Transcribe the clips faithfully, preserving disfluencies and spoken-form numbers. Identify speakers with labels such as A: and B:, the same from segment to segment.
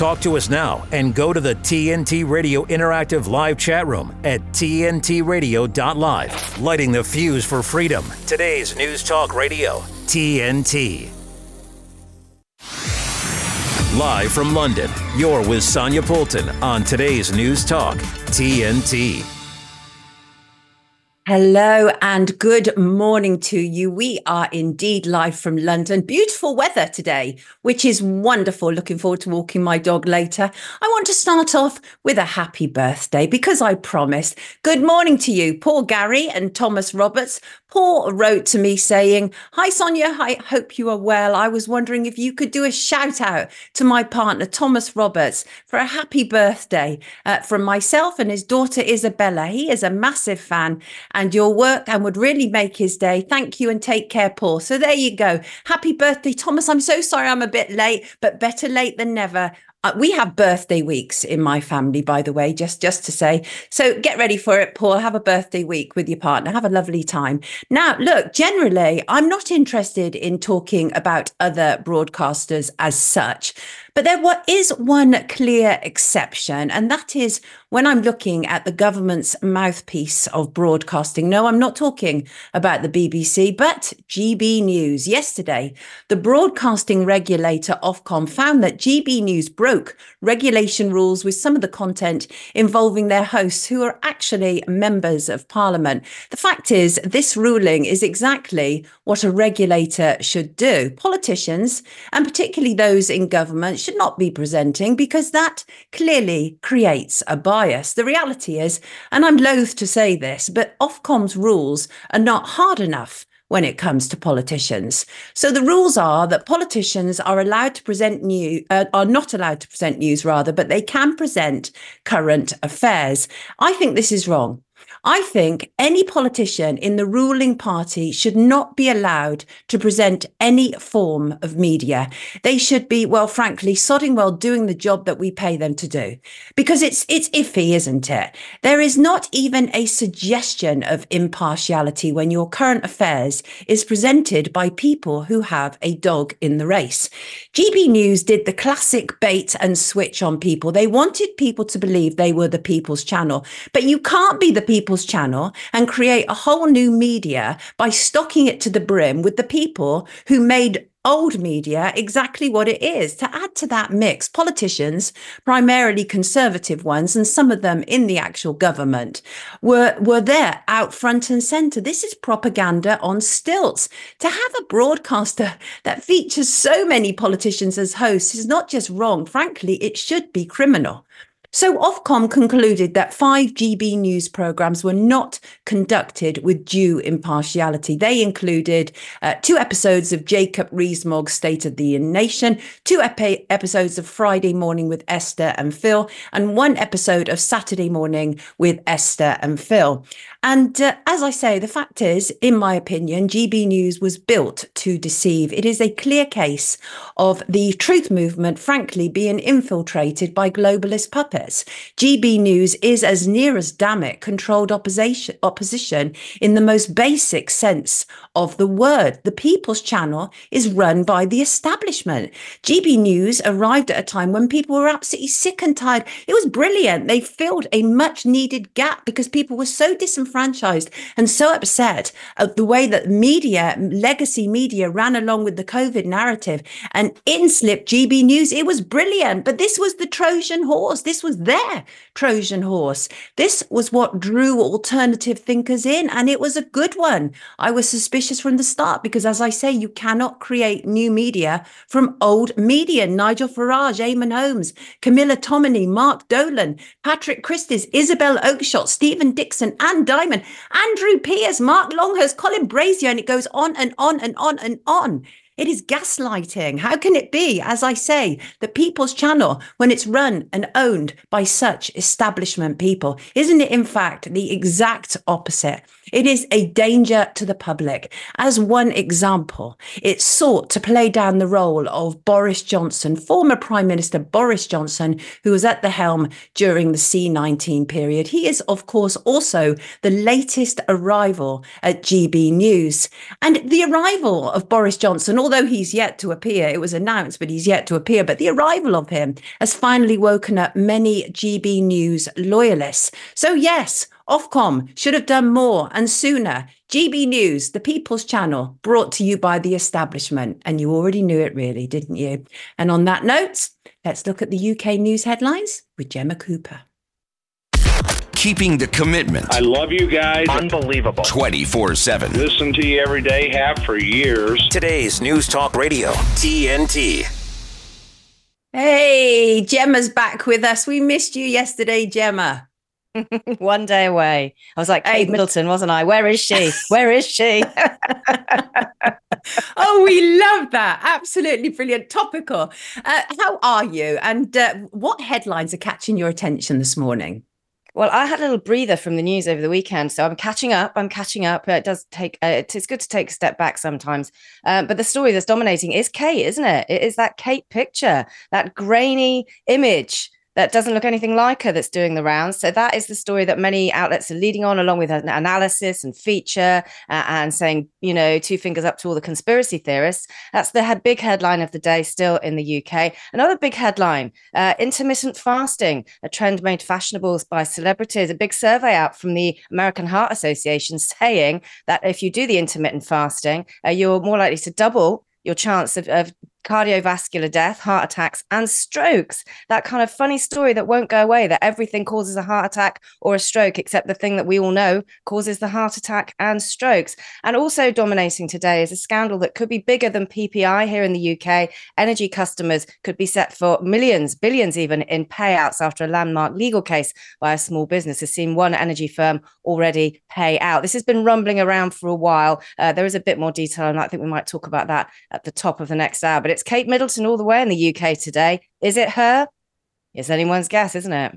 A: Talk to us now and go to the T N T Radio Interactive Live chat room at T N T radio dot live. Lighting the fuse for freedom. Today's News Talk Radio, T N T. Live from London, you're with Sonia Poulton on today's News Talk, T N T.
B: Hello and good morning to you. We are indeed live from London. Beautiful weather today, which is wonderful. Looking forward to walking my dog later. I want to start off with a happy birthday because I promised. Good morning to you, Paul Gary and Thomas Roberts. Paul wrote to me saying, "Hi Sonia, I hope you are well. I was wondering if you could do a shout out to my partner Thomas Roberts for a happy birthday uh, from myself and his daughter Isabella. He is a massive fan and your work and would really make his day. Thank you and take care, Paul." So there you go. Happy birthday, Thomas. I'm so sorry I'm a bit late, but better late than never. Uh, we have birthday weeks in my family, by the way, just, just to say. So get ready for it, Paul. Have a birthday week with your partner. Have a lovely time. Now, look, generally, I'm not interested in talking about other broadcasters as such. But there is one clear exception, and that is when I'm looking at the government's mouthpiece of broadcasting. No, I'm not talking about the B B C, but G B News. Yesterday, the broadcasting regulator Ofcom found that G B News broke regulation rules with some of the content involving their hosts who are actually members of Parliament. The fact is, this ruling is exactly what a regulator should do. Politicians, and particularly those in government, should not be presenting because that clearly creates a bias. The reality is, and I'm loath to say this, but Ofcom's rules are not hard enough when it comes to politicians. So the rules are that politicians are allowed to present news, uh, are not allowed to present news rather, but they can present current affairs. I think this is wrong. I think any politician in the ruling party should not be allowed to present any form of media. They should be, well, frankly, sodding well doing the job that we pay them to do. Because it's it's iffy, isn't it? There is not even a suggestion of impartiality when your current affairs is presented by people who have a dog in the race. G B News did the classic bait and switch on people. They wanted people to believe they were the People's Channel. But you can't be the People's Channel and create a whole new media by stocking it to the brim with the people who made old media exactly what it is. To add to that mix, politicians, primarily conservative ones, and some of them in the actual government, were, were there out front and centre. This is propaganda on stilts. To have a broadcaster that features so many politicians as hosts is not just wrong. Frankly, it should be criminal. So Ofcom concluded that five G B News programmes were not conducted with due impartiality. They included uh, two episodes of Jacob Rees-Mogg's State of the Nation, two epi- episodes of Friday Morning with Esther and Phil, and one episode of Saturday Morning with Esther and Phil. And uh, as I say, the fact is, in my opinion, G B News was built to deceive. It is a clear case of the truth movement, frankly, being infiltrated by globalist puppets. G B News is, as near as damn it, controlled opposition, opposition in the most basic sense of the word. The People's Channel is run by the establishment. G B News arrived at a time when people were absolutely sick and tired. It was brilliant. They filled a much needed gap because people were so disenfranchised and so upset at the way that media, legacy media, ran along with the COVID narrative. And in slipped G B News. It was brilliant, but this was the Trojan horse. This was their Trojan horse. This was what drew alternative thinkers in, and it was a good one. I was suspicious from the start because, as I say, you cannot create new media from old media. Nigel Farage, Eamon Holmes, Camilla Tominey, Mark Dolan, Patrick Christys, Isabel Oakeshott, Stephen Dixon, Anne Diamond, Andrew Pierce, Mark Longhurst, Colin Brazier, and it goes on and on and on and on. It is gaslighting. How can it be, as I say, the People's Channel when it's run and owned by such establishment people? Isn't it, in fact, the exact opposite? It is a danger to the public. As one example, it sought to play down the role of Boris Johnson, former Prime Minister Boris Johnson, who was at the helm during the C nineteen period. He is, of course, also the latest arrival at G B News. And the arrival of Boris Johnson, all although he's yet to appear. It was announced, but he's yet to appear. But the arrival of him has finally woken up many G B News loyalists. So yes, Ofcom should have done more and sooner. G B News, the People's Channel, brought to you by the establishment. And you already knew it, really, didn't you? And on that note, let's look at the U K news headlines with Gemma Cooper.
C: Keeping the commitment.
D: I love you guys.
E: Unbelievable.
C: twenty-four seven.
D: Listen to you every day, have for years.
A: Today's News Talk Radio, T N T.
B: Hey, Gemma's back with us. We missed you yesterday, Gemma.
F: One day away. I was like Kate
B: Hey.
F: Middleton, wasn't I? Where is she? Where is she?
B: Oh, we love that. Absolutely brilliant. Topical. Uh, how are you? And uh, what headlines are catching your attention this morning?
F: Well, I had a little breather from the news over the weekend, so I'm catching up. I'm catching up. Uh, it does take. Uh, it's good to take a step back sometimes. Um, but the story that's dominating is Kate, isn't it? It is that Kate picture, that grainy image that doesn't look anything like her that's doing the rounds. So that is the story that many outlets are leading on, along with an analysis and feature uh, and saying, you know, two fingers up to all the conspiracy theorists. That's the head, big headline of the day still in the U K. Another big headline, uh, intermittent fasting, a trend made fashionable by celebrities. A big survey out from the American Heart Association saying that if you do the intermittent fasting, uh, you're more likely to double your chance of, of cardiovascular death, heart attacks, and strokes. That kind of funny story that won't go away, that everything causes a heart attack or a stroke, except the thing that we all know causes the heart attack and strokes. And also dominating today is a scandal that could be bigger than P P I here in the U K. Energy customers could be set for millions, billions even, in payouts after a landmark legal case by a small business has seen one energy firm already pay out. This has been rumbling around for a while. Uh, there is a bit more detail, and I think we might talk about that at the top of the next hour. But it's Kate Middleton all the way in the U K today. Is it her? It's anyone's guess, isn't it?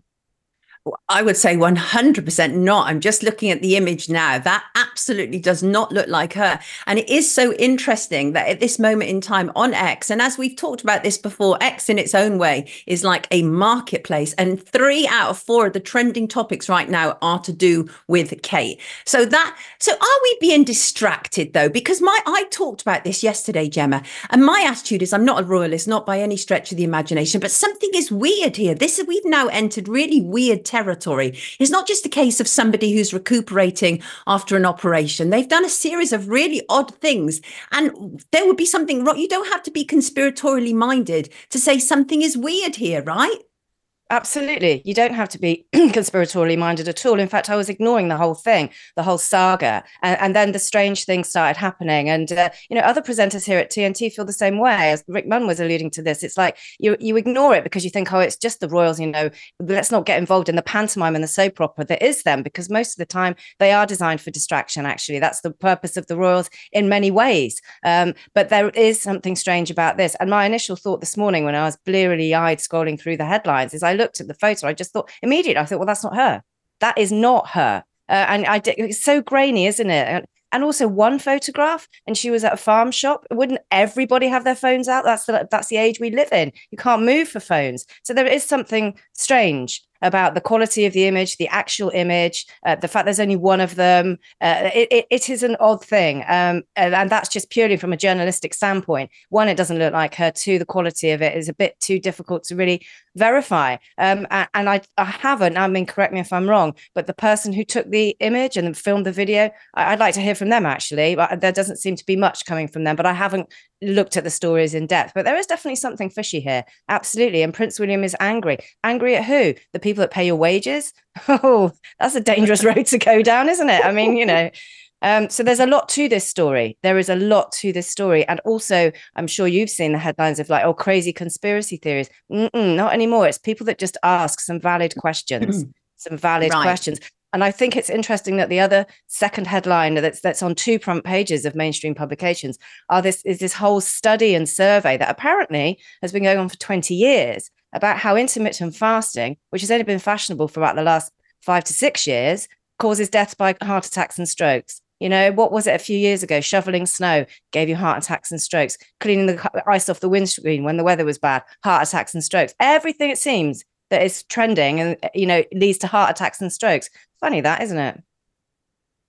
B: I would say one hundred percent not. I'm just looking at the image now. That absolutely does not look like her. And it is so interesting that at this moment in time on X, and as we've talked about this before, X in its own way is like a marketplace. And three out of four of the trending topics right now are to do with Kate. So that, so are we being distracted though? Because my, I talked about this yesterday, Gemma, and my attitude is I'm not a royalist, not by any stretch of the imagination, but something is weird here. This is, we've now entered really weird territory. It's not just a case of somebody who's recuperating after an operation. They've done a series of really odd things, and there would be something wrong. You don't have to be conspiratorially minded to say something is weird here, right?
F: Absolutely. You don't have to be conspiratorially minded at all. In fact, I was ignoring the whole thing, the whole saga. And, and then the strange things started happening. And, uh, you know, other presenters here at T N T feel the same way. As Rick Munn was alluding to this, it's like you you ignore it because you think, oh, it's just the royals, you know, let's not get involved in the pantomime and the soap opera that is them, because most of the time they are designed for distraction, actually. That's the purpose of the royals in many ways. Um, but there is something strange about this. And my initial thought this morning when I was blearily eyed scrolling through the headlines is I looked at the photo, I just thought immediately, I thought, well, that's not her. That is not her. Uh, and I did, it's so grainy, isn't it? And, and also one photograph, and she was at a farm shop. Wouldn't everybody have their phones out? That's the, that's the age we live in. You can't move for phones. So there is something strange about the quality of the image, the actual image, uh, the fact there's only one of them. Uh, it, it, it is an odd thing. Um, and, and that's just purely from a journalistic standpoint. One, it doesn't look like her. Two, the quality of it is a bit too difficult to really verify. Um, and and I, I haven't, I mean, correct me if I'm wrong, but the person who took the image and filmed the video, I, I'd like to hear from them, actually. But there doesn't seem to be much coming from them. But I haven't looked at the stories in depth. But there is definitely something fishy here. Absolutely. And Prince William is angry. Angry at who? The people that pay your wages? Oh, that's a dangerous road to go down, isn't it? I mean, you know, um, so there's a lot to this story. There is a lot to this story. And also, I'm sure you've seen the headlines of like, oh, crazy conspiracy theories. Mm-mm, not anymore. It's people that just ask some valid questions, some valid
B: Right.
F: questions. And I think it's interesting that the other second headline that's that's on two front pages of mainstream publications are this is this whole study and survey that apparently has been going on for twenty years about how intermittent fasting, which has only been fashionable for about the last five to six years, causes deaths by heart attacks and strokes. You know, what was it a few years ago? Shoveling snow gave you heart attacks and strokes. Cleaning the ice off the windscreen when the weather was bad, heart attacks and strokes. Everything, it seems, that is trending and, you know, leads to heart attacks and strokes. Funny that, isn't it?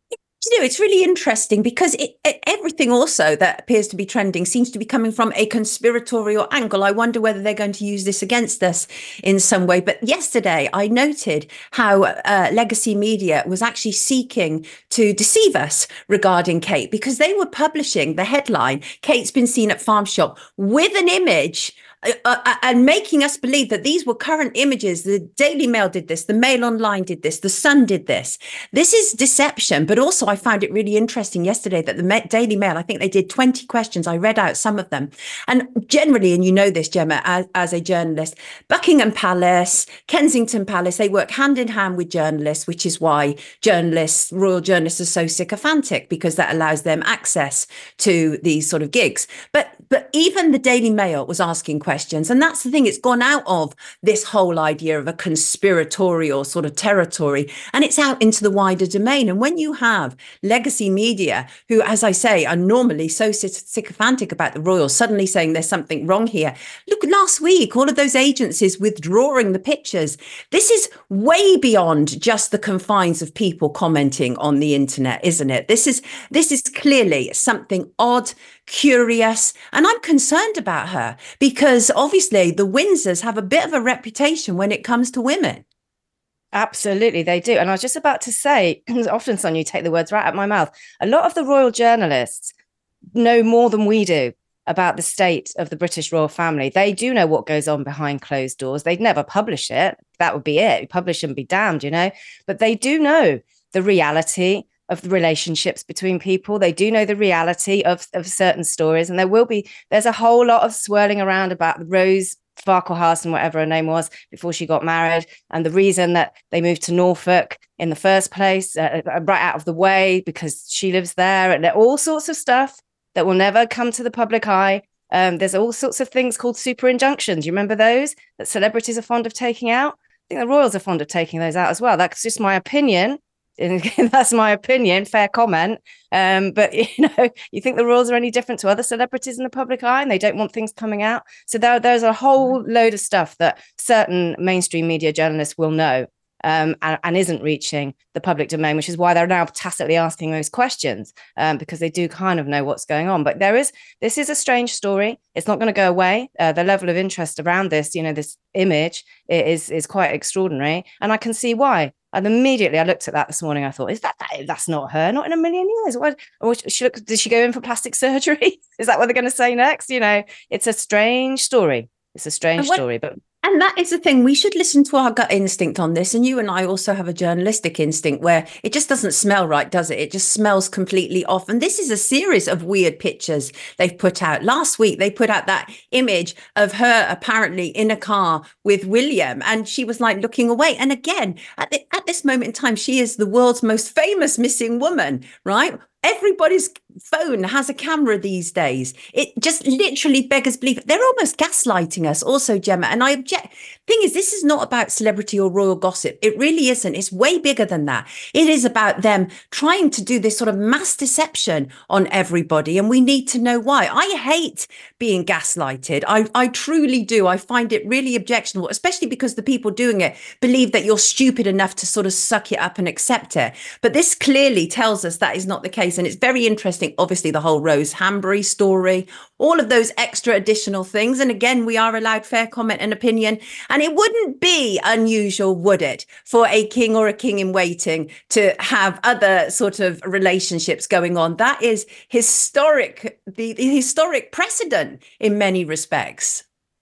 B: You know, it's really interesting because it, it, everything also that appears to be trending seems to be coming from a conspiratorial angle. I wonder whether they're going to use this against us in some way. But yesterday, I noted how uh, Legacy Media was actually seeking to deceive us regarding Kate, because they were publishing the headline, "Kate's been seen at farm shop," with an image Uh, uh, and making us believe that these were current images. The Daily Mail did this, the Mail Online did this, the Sun did this. This is deception. But also, I found it really interesting yesterday that the Daily Mail, I think they did twenty questions. I read out some of them. And generally, and you know this, Gemma, as, as a journalist, Buckingham Palace, Kensington Palace, they work hand in hand with journalists, which is why journalists, royal journalists, are so sycophantic, because that allows them access to these sort of gigs. But but even the Daily Mail was asking questions. Questions. And that's the thing, it's gone out of this whole idea of a conspiratorial sort of territory, and it's out into the wider domain. And when you have Legacy Media, who, as I say, are normally so sycophantic about the royals, suddenly saying there's something wrong here. Look, last week, all of those agencies withdrawing the pictures. This is way beyond just the confines of people commenting on the internet, isn't it? This is this is clearly something odd, curious, and I'm concerned about her, because obviously the Windsors have a bit of a reputation when it comes to women.
F: Absolutely, they do. And I was just about to say, often, Sonia, you take the words right out of my mouth. A lot of the royal journalists know more than we do about the state of the British royal family. They do know what goes on behind closed doors. They'd never publish it. That would be it. Publish and be damned, you know. But they do know the reality of the relationships between people. They do know the reality of, of certain stories. And there will be, there's a whole lot of swirling around about Rose Farquharson, whatever her name was, before she got married, and the reason that they moved to Norfolk in the first place, uh, right out of the way, because she lives there, and all sorts of stuff that will never come to the public eye. Um, there's all sorts of things called super injunctions. You remember those that celebrities are fond of taking out? I think the royals are fond of taking those out as well. That's just my opinion. That's my opinion, fair comment. Um, but, you know, you think the royals are any different to other celebrities in the public eye, and they don't want things coming out? So there, there's a whole load of stuff that certain mainstream media journalists will know um, and, and isn't reaching the public domain, which is why they're now tacitly asking those questions, um, because they do kind of know what's going on. But there is, this is a strange story. It's not going to go away. Uh, the level of interest around this, you know, this image is, is quite extraordinary. And I can see why. And immediately I looked at that this morning. I thought, is that, that that's not her? Not in a million years. What, or she look, did she go in for plastic surgery? Is that what they're going to say next? You know, it's a strange story. It's a strange
B: what,
F: story. But
B: And that is the thing. We should listen to our gut instinct on this. And you and I also have a journalistic instinct where it just doesn't smell right, does it? It just smells completely off. And this is a series of weird pictures they've put out. Last week, they put out that image of her apparently in a car with William, and she was like looking away. And again, at, the, at this moment in time, she is the world's most famous missing woman, right? Everybody's phone has a camera these days. It just literally beggars belief. They're almost gaslighting us also, Gemma. And I object. Thing is, this is not about celebrity or royal gossip. It really isn't. It's way bigger than that. It is about them trying to do this sort of mass deception on everybody. And we need to know why. I hate being gaslighted. I, I truly do. I find it really objectionable, especially because the people doing it believe that you're stupid enough to sort of suck it up and accept it. But this clearly tells us that is not the case. And it's very interesting, obviously, the whole Rose Hambury story, all of those extra additional things. And again, we are allowed fair comment and opinion. And it wouldn't be unusual, would it, for a king or a king in waiting to have other sort of relationships going on? That is historic, the, the historic precedent in many respects.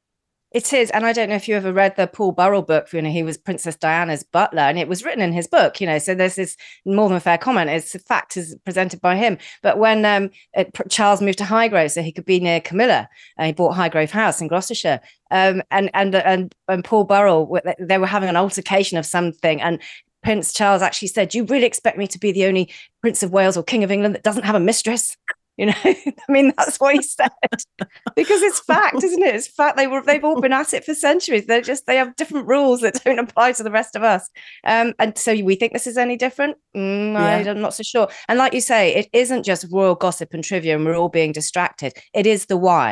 F: It is. And I don't know if you ever read the Paul Burrell book. You know, he was Princess Diana's butler, and it was written in his book, you know, so there's this more than a fair comment. It's a fact is presented by him. But when um, it, Charles moved to Highgrove so he could be near Camilla, and he bought Highgrove House in Gloucestershire. Um, and, and, and, and Paul Burrell, they were having an altercation of something. And Prince Charles actually said, "Do you really expect me to be the only Prince of Wales or King of England that doesn't have a mistress?" You know, I mean, that's what he said, because it's fact, isn't it? It's fact. They were, they've all been at it for centuries. They're just, they have different rules that don't apply to the rest of us. Um, and so we think this is any different? Mm, yeah. I'm not so sure. And like you say, it isn't just royal gossip and trivia and we're all being distracted. It is the why.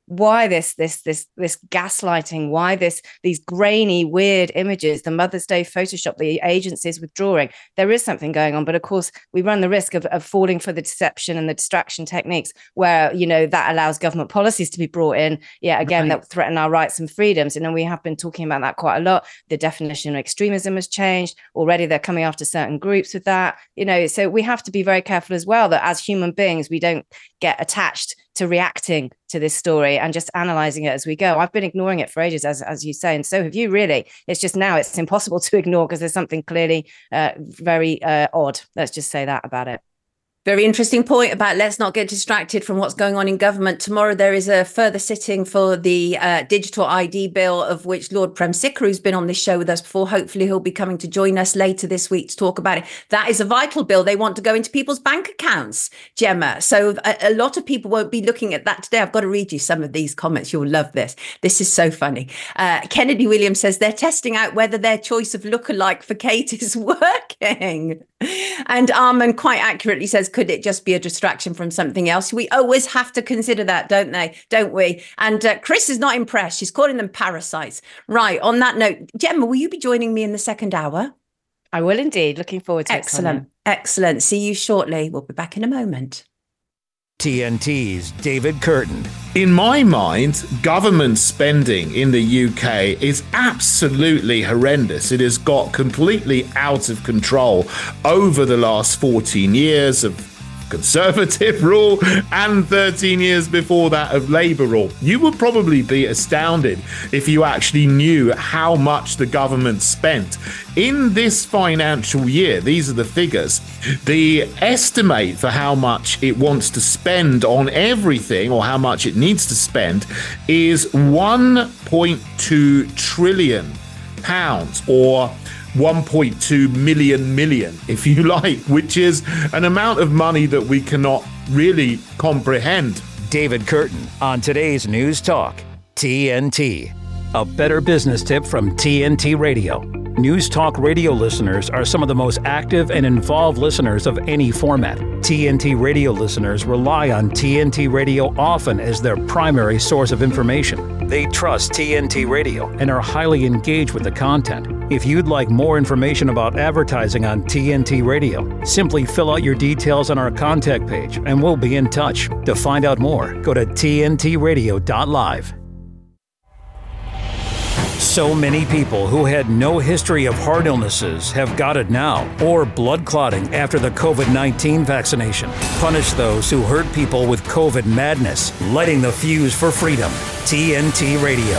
F: why this this this this gaslighting, why this these grainy weird images, the Mother's Day Photoshop, the agencies withdrawing. There is something going on, but of course we run the risk of, of falling for the deception and the distraction techniques where, you know, that allows government policies to be brought in, yeah, again, right, that threaten our rights and freedoms. And then we have been talking about that quite a lot. The definition of extremism has changed already. They're coming after certain groups with that, you know, so we have to be very careful as well that as human beings we don't get attached to reacting to this story and just analyzing it as we go. I've been ignoring it for ages, as as you say, and so have you really. It's just now it's impossible to ignore because there's something clearly uh, very uh, odd. Let's just say that about it.
B: Very interesting point about let's not get distracted from what's going on in government. Tomorrow there is a further sitting for the uh, digital I D bill, of which Lord Prem Sikra, who's been on this show with us before, hopefully he'll be coming to join us later this week to talk about it. That is a vital bill. They want to go into people's bank accounts, Gemma. So a, a lot of people won't be looking at that today. I've got to read you some of these comments. You'll love this. This is so funny. Uh, Kennedy Williams says they're testing out whether their choice of lookalike for Kate is working. And Armand quite accurately says, could it just be a distraction from something else? We always have to consider that, don't they? Don't we? And uh, Chris is not impressed. She's calling them parasites. Right. On that note, Gemma, will you be joining me in the second hour?
F: I will indeed. Looking forward to it.
B: Excellent. Excellent. See you shortly. We'll be back in a moment.
A: T N T's David Curtin.
E: In my mind, government spending in the U K is absolutely horrendous. It has got completely out of control over the last fourteen years of Conservative rule and thirteen years before that of Labour rule. You would probably be astounded if you actually knew how much the government spent in this financial year. These are the figures. The estimate for how much it wants to spend on everything, or how much it needs to spend, is one point two trillion pounds, or one point two million million, if you like, which is an amount of money that we cannot really comprehend.
A: David Curtin on today's News Talk, T N T. A better business tip from T N T Radio. News Talk Radio listeners are some of the most active and involved listeners of any format. T N T Radio listeners rely on T N T Radio often as their primary source of information. They trust T N T Radio and are highly engaged with the content. If you'd like more information about advertising on T N T Radio, simply fill out your details on our contact page and we'll be in touch. To find out more, go to T N T radio dot live. So many people who had no history of heart illnesses have got it now, or blood clotting after the COVID nineteen vaccination. Punish those who hurt people with COVID madness, lighting the fuse for freedom. T N T Radio.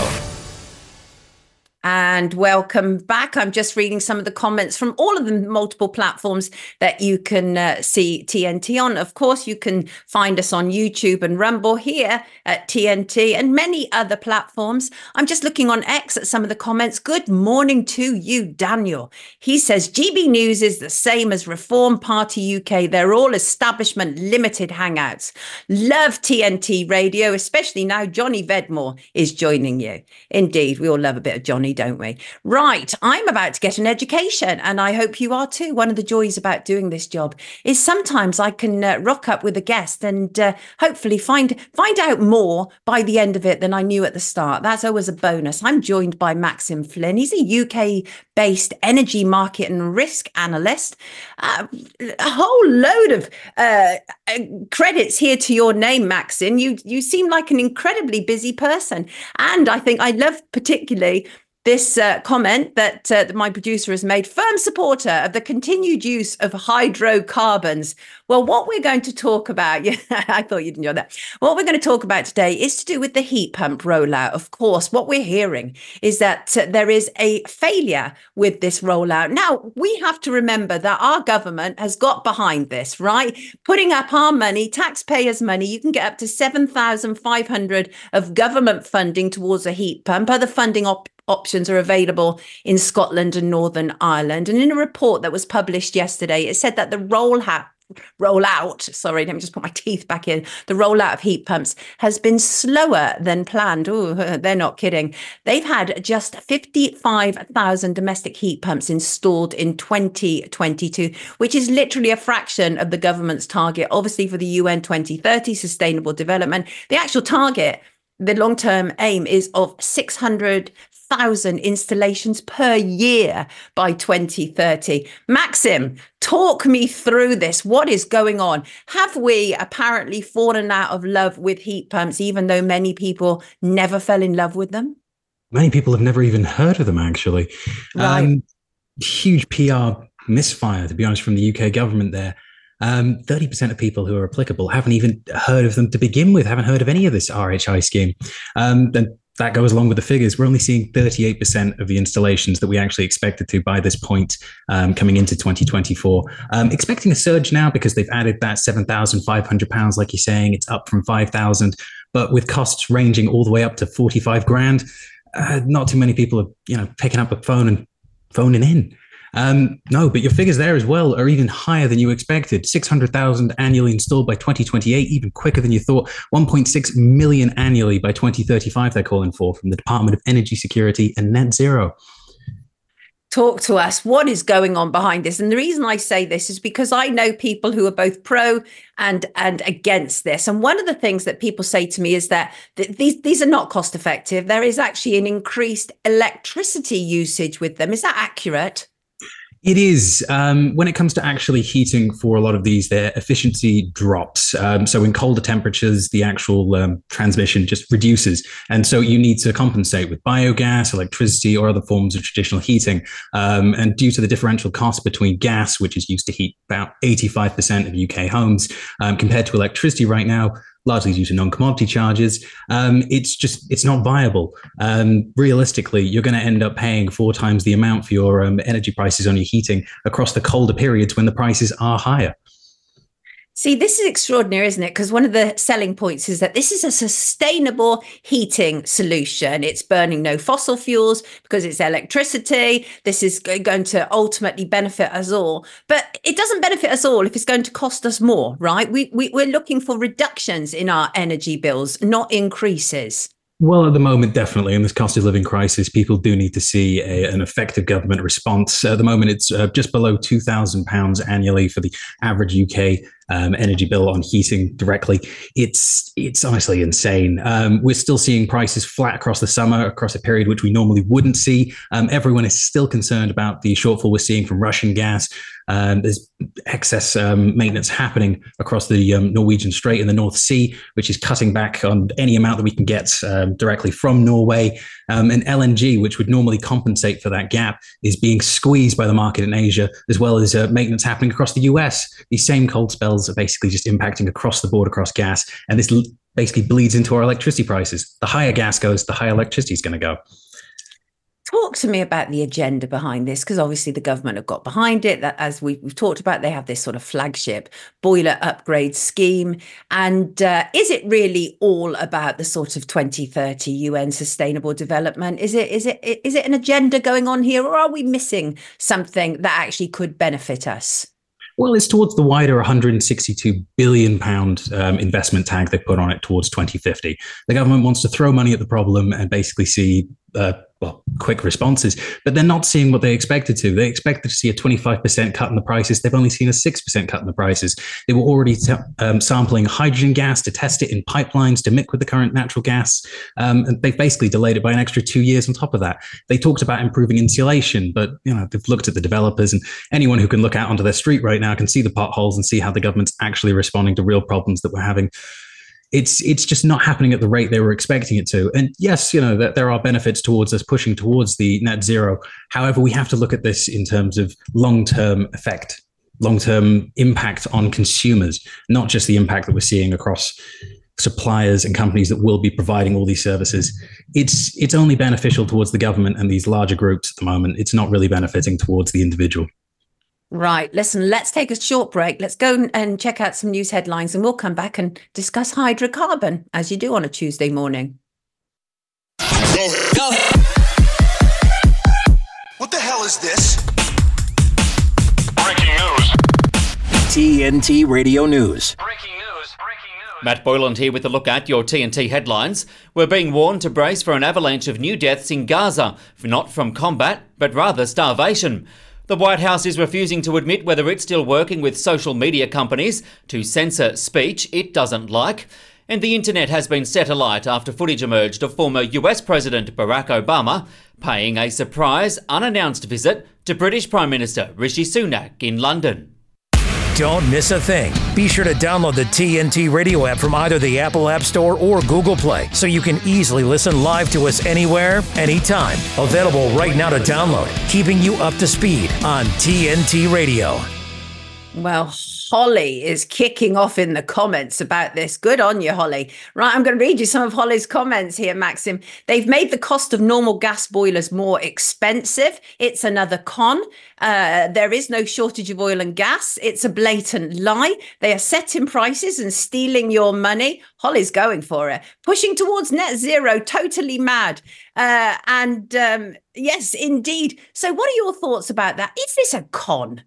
B: And welcome back. I'm just reading some of the comments from all of the multiple platforms that you can uh, see T N T on. Of course, you can find us on YouTube and Rumble, here at T N T, and many other platforms. I'm just looking on X at some of the comments. Good morning to you, Daniel. He says, G B News is the same as Reform Party U K. They're all establishment limited hangouts. Love T N T Radio, especially now Johnny Vedmore is joining you. Indeed, we all love a bit of Johnny, don't we? Right, I'm about to get an education, and I hope you are too. One of the joys about doing this job is sometimes I can uh, rock up with a guest and uh, hopefully find find out more by the end of it than I knew at the start. That's always a bonus. I'm joined by Maxim Flynn. He's a U K-based energy market and risk analyst. Uh, a whole load of uh, credits here to your name, Maxim. You you seem like an incredibly busy person, and I think I love particularly this uh, comment that, uh, that my producer has made, firm supporter of the continued use of hydrocarbons. Well, what we're going to talk about, yeah, I thought you'd enjoy that. What we're going to talk about today is to do with the heat pump rollout. Of course, what we're hearing is that uh, there is a failure with this rollout. Now, we have to remember that our government has got behind this, right? Putting up our money, taxpayers' money. You can get up to seven thousand five hundred of government funding towards a heat pump. Other funding op- options are available in Scotland and Northern Ireland. And in a report that was published yesterday, it said that the rollout, rollout, sorry, let me just put my teeth back in. The rollout of heat pumps has been slower than planned. Oh, they're not kidding. They've had just fifty-five thousand domestic heat pumps installed in twenty twenty-two, which is literally a fraction of the government's target, obviously for the U N twenty thirty Sustainable Development. The actual target the long-term aim is of six hundred thousand installations per year by twenty thirty. Maxim, talk me through this. What is going on? Have we apparently fallen out of love with heat pumps, even though many people never fell in love with them?
G: Many people have never even heard of them, actually.
B: Right.
G: Um, huge P R misfire, to be honest, from the U K government there. Um, thirty percent of people who are applicable haven't even heard of them to begin with, haven't heard of any of this R H I scheme. Um, and that goes along with the figures. We're only seeing thirty-eight percent of the installations that we actually expected to by this point, um, coming into twenty twenty-four. Um, expecting a surge now because they've added that seven thousand five hundred pounds, like you're saying, it's up from five thousand, but with costs ranging all the way up to forty-five grand, uh, not too many people are, you know, picking up a phone and phoning in. Um, no, but your figures there as well are even higher than you expected. six hundred thousand annually installed by twenty twenty-eight, even quicker than you thought. one point six million annually by twenty thirty-five, they're calling for from the Department of Energy Security and Net Zero.
B: Talk to us. What is going on behind this? And the reason I say this is because I know people who are both pro and and against this. And one of the things that people say to me is that th- these these are not cost effective. There is actually an increased electricity usage with them. Is that accurate?
G: It is. Um, when it comes to actually heating for a lot of these, their efficiency drops. Um, so in colder temperatures, the actual um, transmission just reduces. And so you need to compensate with biogas, electricity, or other forms of traditional heating. Um, and due to the differential cost between gas, which is used to heat about eighty-five percent of U K homes, um, compared to electricity right now, largely due to non-commodity charges, um, it's just, it's not viable. Um, realistically, you're going to end up paying four times the amount for your um, energy prices on your heating across the colder periods when the prices are higher.
B: See, this is extraordinary, isn't it? Because one of the selling points is that this is a sustainable heating solution. It's burning no fossil fuels because it's electricity. This is going to ultimately benefit us all. But it doesn't benefit us all if it's going to cost us more, right? We, we, we're looking for reductions in our energy bills, not increases.
G: Well, at the moment, definitely. In this cost of living crisis, people do need to see a, an effective government response. At the moment, it's uh, just below two thousand pounds annually for the average U K um, energy bill on heating directly. It's it's honestly insane. Um, we're still seeing prices flat across the summer, across a period which we normally wouldn't see. Um, everyone is still concerned about the shortfall we're seeing from Russian gas. Um, there's excess um, maintenance happening across the um, Norwegian Strait in the North Sea, which is cutting back on any amount that we can get um, directly from Norway. Um, and L N G, which would normally compensate for that gap, is being squeezed by the market in Asia, as well as uh, maintenance happening across the U S. These same cold spells are basically just impacting across the board, across gas. And this l- basically bleeds into our electricity prices. The higher gas goes, the higher electricity is going to go.
B: Talk to me about the agenda behind this, because obviously the government have got behind it. That, as we, we've talked about, they have this sort of flagship boiler upgrade scheme. And uh, is it really all about the sort of twenty thirty U N Sustainable Development? Is it is it is it an agenda going on here, or are we missing something that actually could benefit us?
G: Well, it's towards the wider one hundred sixty-two billion pounds um, investment tag they put on it towards twenty fifty. The government wants to throw money at the problem and basically see uh, well, quick responses, but they're not seeing what they expected to. They expected to see a twenty-five percent cut in the prices. They've only seen a six percent cut in the prices. They were already t- um, sampling hydrogen gas to test it in pipelines to mix with the current natural gas. Um, and they've basically delayed it by an extra two years on top of that. They talked about improving insulation, but you know, they've looked at the developers, and anyone who can look out onto their street right now can see the potholes and see how the government's actually responding to real problems that we're having. It's it's just not happening at the rate they were expecting it to. And yes, you know, that there are benefits towards us pushing towards the net zero. However, we have to look at this in terms of long-term effect, long-term impact on consumers, not just the impact that we're seeing across suppliers and companies that will be providing all these services. It's it's only beneficial towards the government and these larger groups at the moment. It's not really benefiting towards the individual.
B: Right. Listen, let's take a short break. Let's go and check out some news headlines, and we'll come back and discuss hydrocarbon, as you do on a Tuesday morning.
H: Go, go. What the hell is this?
D: Breaking news.
A: T N T Radio News.
D: Breaking news. Breaking news.
I: Matt Boyland here with a look at your T N T headlines. We're being warned to brace for an avalanche of new deaths in Gaza, not from combat, but rather starvation. The White House is refusing to admit whether it's still working with social media companies to censor speech it doesn't like. And the internet has been set alight after footage emerged of former U S President Barack Obama paying a surprise, unannounced visit to British Prime Minister Rishi Sunak in London.
A: Don't miss a thing. Be sure to download the T N T Radio app from either the Apple App Store or Google Play so you can easily listen live to us anywhere, anytime. Available right now to download, keeping you up to speed on T N T Radio.
B: Well, Holly is kicking off in the comments about this. Good on you, Holly. Right, I'm going to read you some of Holly's comments here, Maxim. They've made the cost of normal gas boilers more expensive. It's another con. Uh, there is no shortage of oil and gas. It's a blatant lie. They are setting prices and stealing your money. Holly's going for it. Pushing towards net zero, totally mad. Uh, and um, yes, indeed. So what are your thoughts about that? Is this a con?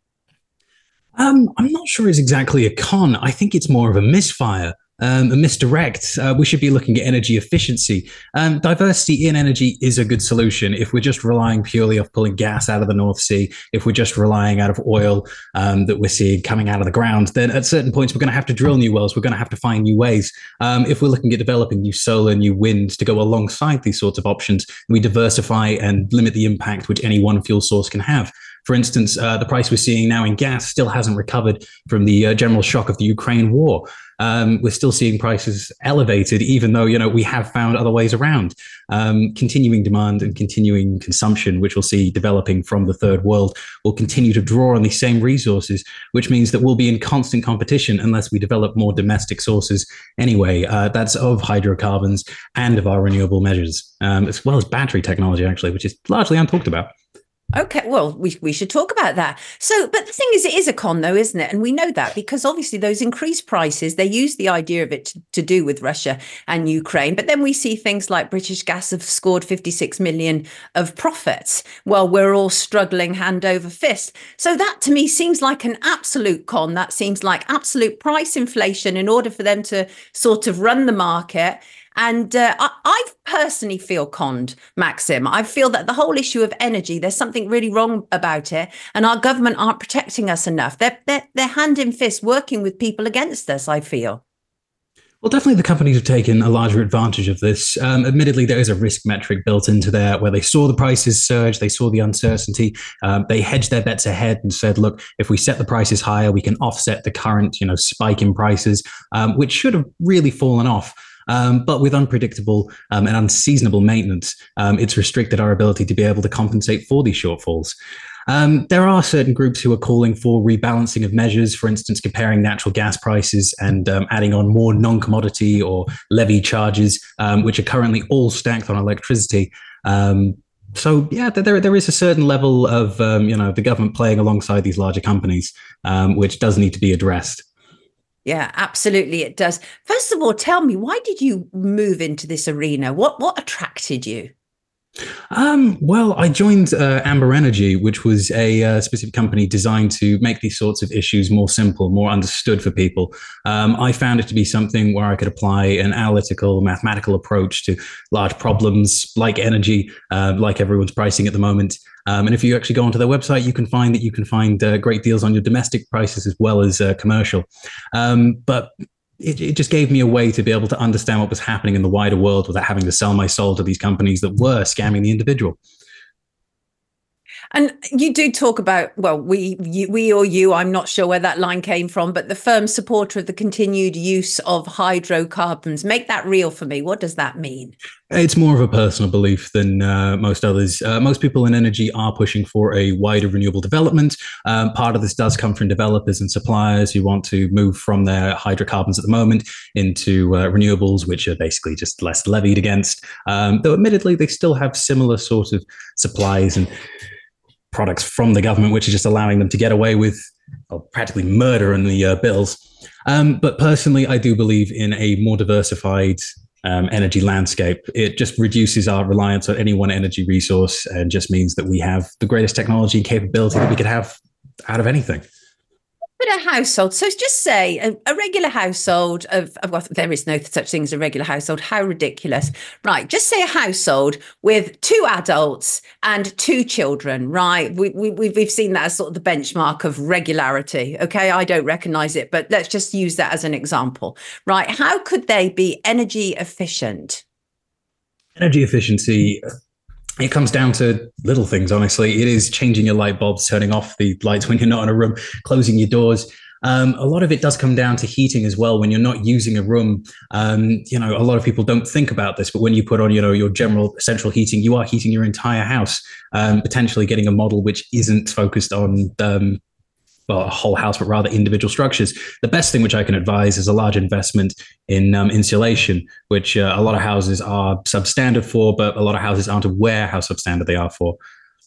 G: Um, I'm not sure it's exactly a con. I think it's more of a misfire, um, a misdirect. Uh, we should be looking at energy efficiency. Um, diversity in energy is a good solution. If we're just relying purely off pulling gas out of the North Sea, if we're just relying out of oil um, that we're seeing coming out of the ground, then at certain points we're going to have to drill new wells. We're going to have to find new ways. Um, if we're looking at developing new solar, new wind to go alongside these sorts of options, we diversify and limit the impact which any one fuel source can have. For instance, uh, the price we're seeing now in gas still hasn't recovered from the uh, general shock of the Ukraine war. Um, we're still seeing prices elevated, even though, you know, we have found other ways around. Um, continuing demand and continuing consumption, which we'll see developing from the third world, will continue to draw on these same resources, which means that we'll be in constant competition unless we develop more domestic sources anyway. Uh, that's of hydrocarbons and of our renewable measures, um, as well as battery technology, actually, which is largely untalked about.
B: Okay, well, we we should talk about that. So, but the thing is, it is a con, though, isn't it? And we know that because obviously those increased prices, they use the idea of it to, to do with Russia and Ukraine. But then we see things like British Gas have scored fifty-six million of profits while we're all struggling hand over fist. So that to me seems like an absolute con. That seems like absolute price inflation in order for them to sort of run the market. And uh, I, I personally feel conned, Maxim. I feel that the whole issue of energy, there's something really wrong about it. And our government aren't protecting us enough. They're, they're, they're hand in fist working with people against us, I feel.
G: Well, definitely the companies have taken a larger advantage of this. Um, admittedly, there is a risk metric built into there where they saw the prices surge, they saw the uncertainty, um, they hedged their bets ahead and said, look, if we set the prices higher, we can offset the current, you know, spike in prices, um, which should have really fallen off. Um, but with unpredictable um, and unseasonable maintenance, um, it's restricted our ability to be able to compensate for these shortfalls. Um, there are certain groups who are calling for rebalancing of measures, for instance, comparing natural gas prices and um, adding on more non-commodity or levy charges, um, which are currently all stacked on electricity. Um, so, yeah, there there is a certain level of, um, you know, the government playing alongside these larger companies, um, which does need to be addressed.
B: Yeah, absolutely, it does. First of all, tell me, why did you move into this arena? What what attracted you?
G: Um, well, I joined uh, Amber Energy, which was a uh, specific company designed to make these sorts of issues more simple, more understood for people. Um, I found it to be something where I could apply an analytical, mathematical approach to large problems like energy, uh, like everyone's pricing at the moment. Um, and if you actually go onto their website, you can find that you can find uh, great deals on your domestic prices as well as uh, commercial. Um, but It, it just gave me a way to be able to understand what was happening in the wider world without having to sell my soul to these companies that were scamming the individual.
B: And you do talk about, well, we, you, we or you, I'm not sure where that line came from, but the firm supporter of the continued use of hydrocarbons. Make that real for me. What does that mean?
G: It's more of a personal belief than uh, most others. Uh, most people in energy are pushing for a wider renewable development. Um, part of this does come from developers and suppliers who want to move from their hydrocarbons at the moment into uh, renewables, which are basically just less levied against. Um, though admittedly, they still have similar sort of supplies and products from the government, which is just allowing them to get away with well, practically murder in the uh, bills. Um, but personally, I do believe in a more diversified um, energy landscape. It just reduces our reliance on any one energy resource and just means that we have the greatest technology and capability that we could have out of anything.
B: But a household, so just say a, a regular household of, of well, there is no such thing as a regular household. How ridiculous. Right. Just say a household with two adults and two children, right? We, we, we've, we've seen that as sort of the benchmark of regularity. Okay. I don't recognize it, but let's just use that as an example, right? How could they be energy efficient?
G: Energy efficiency, it comes down to little things, honestly. It is changing your light bulbs, turning off the lights when you're not in a room, closing your doors. Um, a lot of it does come down to heating as well. When you're not using a room, um, you know, a lot of people don't think about this, but when you put on, you know, your general central heating, you are heating your entire house, um, potentially getting a model which isn't focused on um, well, a whole house, but rather individual structures. The best thing which I can advise is a large investment in um, insulation, which uh, a lot of houses are substandard for, but a lot of houses aren't aware how substandard they are for.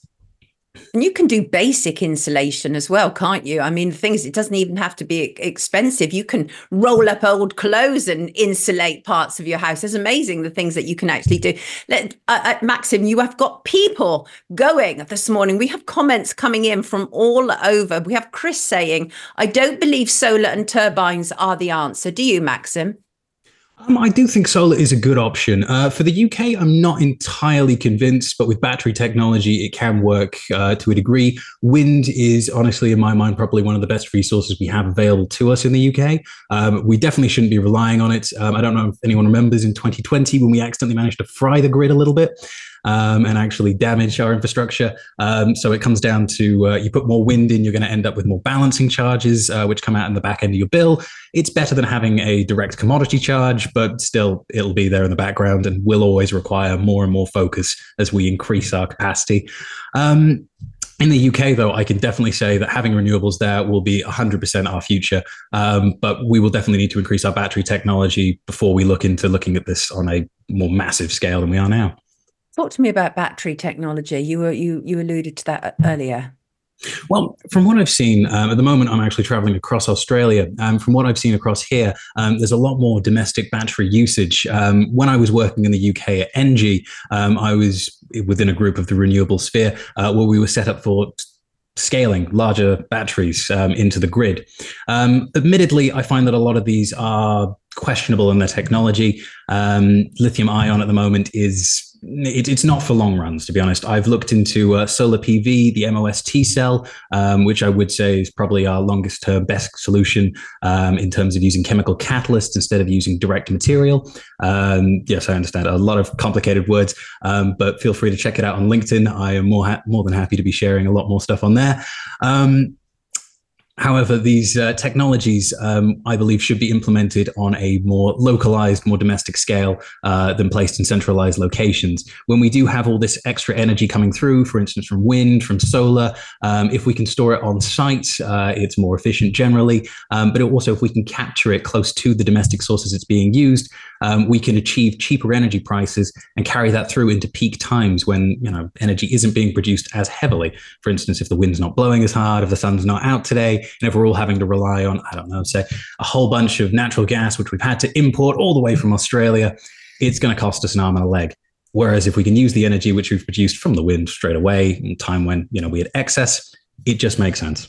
B: And you can do basic insulation as well, can't you? I mean, the thing is, it doesn't even have to be expensive. You can roll up old clothes and insulate parts of your house. It's amazing the things that you can actually do. Let, uh, uh, Maxim, you have got people going this morning. We have comments coming in from all over. We have Chris saying, I don't believe solar and turbines are the answer. Do you, Maxim?
G: Um, I do think solar is a good option. Uh, for the U K, I'm not entirely convinced, but with battery technology, it can work uh, to a degree. Wind is honestly, in my mind, probably one of the best resources we have available to us in the U K. Um, we definitely shouldn't be relying on it. Um, I don't know if anyone remembers in twenty twenty when we accidentally managed to fry the grid a little bit. Um, and actually damage our infrastructure. Um, so it comes down to uh, you put more wind in, you're going to end up with more balancing charges, uh, which come out in the back end of your bill. It's better than having a direct commodity charge, but still it'll be there in the background and will always require more and more focus as we increase our capacity. Um, In the U K, though, I can definitely say that having renewables there will be one hundred percent our future. Um, but we will definitely need to increase our battery technology before we look into looking at this on a more massive scale than we are now.
B: Talk to me about battery technology. You were you you alluded to that earlier.
G: Well, from what I've seen, um, at the moment, I'm actually traveling across Australia. Um, from what I've seen across here, um, there's a lot more domestic battery usage. Um, when I was working in the U K at Engie, um, I was within a group of the renewable sphere uh, where we were set up for scaling larger batteries um, into the grid. Um, admittedly, I find that a lot of these are questionable in their technology. Um, lithium ion at the moment is It, it's not for long runs, to be honest. I've looked into uh, solar P V, the M O S T cell, um, which I would say is probably our longest term best solution um, in terms of using chemical catalysts instead of using direct material. Um, yes, I understand a lot of complicated words, um, but feel free to check it out on LinkedIn. I am more ha- more than happy to be sharing a lot more stuff on there. Um, However, these uh, technologies, um, I believe, should be implemented on a more localized, more domestic scale uh, than placed in centralized locations. When we do have all this extra energy coming through, for instance, from wind, from solar, um, if we can store it on site, uh, it's more efficient generally. Um, but also, if we can capture it close to the domestic sources it's being used, um, we can achieve cheaper energy prices and carry that through into peak times when, you know, energy isn't being produced as heavily. For instance, if the wind's not blowing as hard, if the sun's not out today, and if we're all having to rely on, I don't know, say a whole bunch of natural gas, which we've had to import all the way from Australia, it's going to cost us an arm and a leg. Whereas if we can use the energy which we've produced from the wind straight away in time when, you know, we had excess, it just makes sense.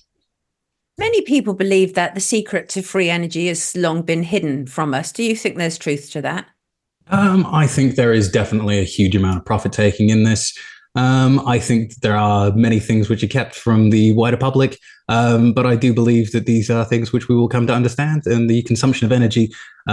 B: Many people believe that the secret to free energy has long been hidden from us. Do you think there's truth to that?
G: Um, I think there is definitely a huge amount of profit taking in this. Um, I think there are many things which are kept from the wider public, um, but I do believe that these are things which we will come to understand. And the consumption of energy,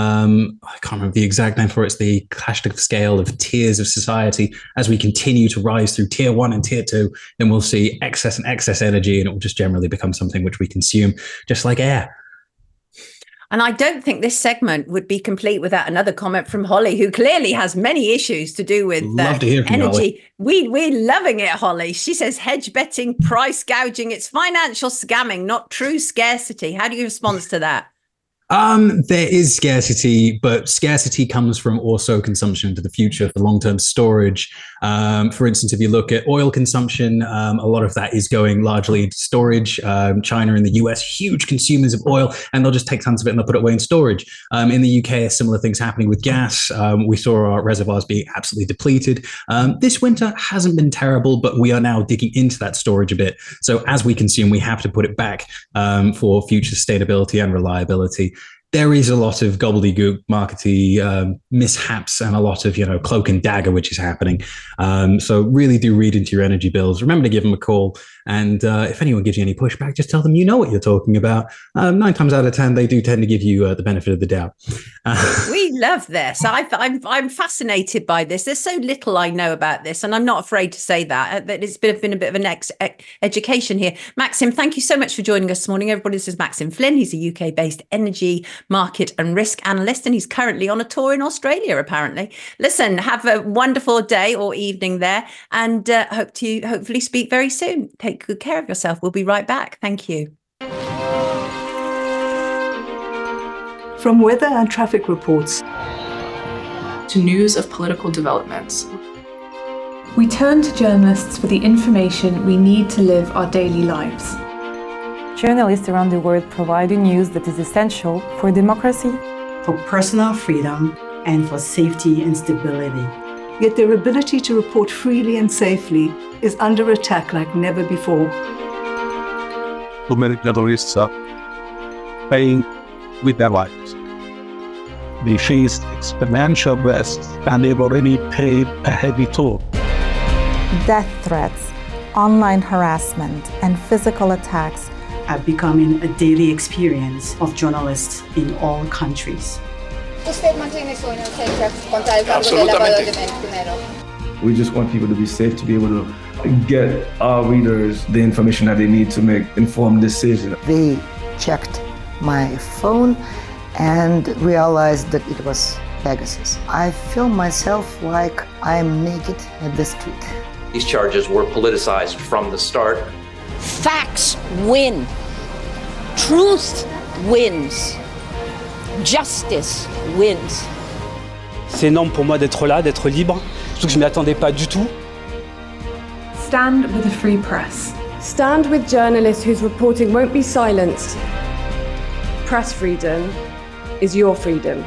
G: um, I can't remember the exact name for it, it's the hashtag scale of tiers of society. As we continue to rise through tier one and tier two, then we'll see excess and excess energy, and it will just generally become something which we consume, just like air.
B: And I don't think this segment would be complete without another comment from Holly, who clearly has many issues to do with uh,
G: Love to hear from
B: energy. We, we're loving it, Holly. She says hedge betting, price gouging, it's financial scamming, not true scarcity. How do you respond to that?
G: Um, there is scarcity, but scarcity comes from also consumption into the future for long-term storage. Um, for instance, if you look at oil consumption, um, a lot of that is going largely into storage. Um, China and the U S, huge consumers of oil, and they'll just take tons of it and they'll put it away in storage. Um, in the U K, similar things happening with gas. Um, we saw our reservoirs being absolutely depleted. Um, this winter hasn't been terrible, but we are now digging into that storage a bit. So as we consume, we have to put it back um, for future sustainability and reliability. There is a lot of gobbledygook markety um, mishaps and a lot of, you know, cloak and dagger, which is happening. Um, so really do read into your energy bills. Remember to give them a call. And uh, if anyone gives you any pushback, just tell them you know what you're talking about. Um, nine times out of ten, they do tend to give you uh, the benefit of the doubt. Uh,
B: we love this. I've, I'm I'm fascinated by this. There's so little I know about this, and I'm not afraid to say that. That it's been, been a bit of an ex- education here. Maxim, thank you so much for joining us this morning. Everybody, this is Maxim Flynn. He's a U K-based energy market and risk analyst, and he's currently on a tour in Australia, apparently. Listen, have a wonderful day or evening there, and uh, hope to hopefully speak very soon. Take good care of yourself. We'll be right back. Thank you.
J: From weather and traffic reports to news of political developments,
K: we turn to journalists for the information we need to live our daily lives.
L: Journalists around the world provide the news that is essential for democracy,
M: for personal freedom, and for safety and stability.
J: Yet their ability to report freely and safely is under attack like never before.
N: Too many journalists are paying with their lives. They face exponential risks and they've already paid a heavy toll.
L: Death threats, online harassment, and physical attacks
M: are becoming a daily experience of journalists in all countries.
O: We just want people to be safe, to be able to get our readers the information that they need to make informed decisions.
P: They checked my phone and realized that it was Pegasus. I feel myself like I'm naked at the street.
Q: These charges were politicized from the start.
R: Facts win. Truth wins. Justice wins.
S: C'est énorme pour moi d'être là, d'être libre, surtout que je ne m'y attendais pas du tout.
K: Stand with a free press.
T: Stand with journalists whose reporting won't be silenced. Press freedom is your freedom.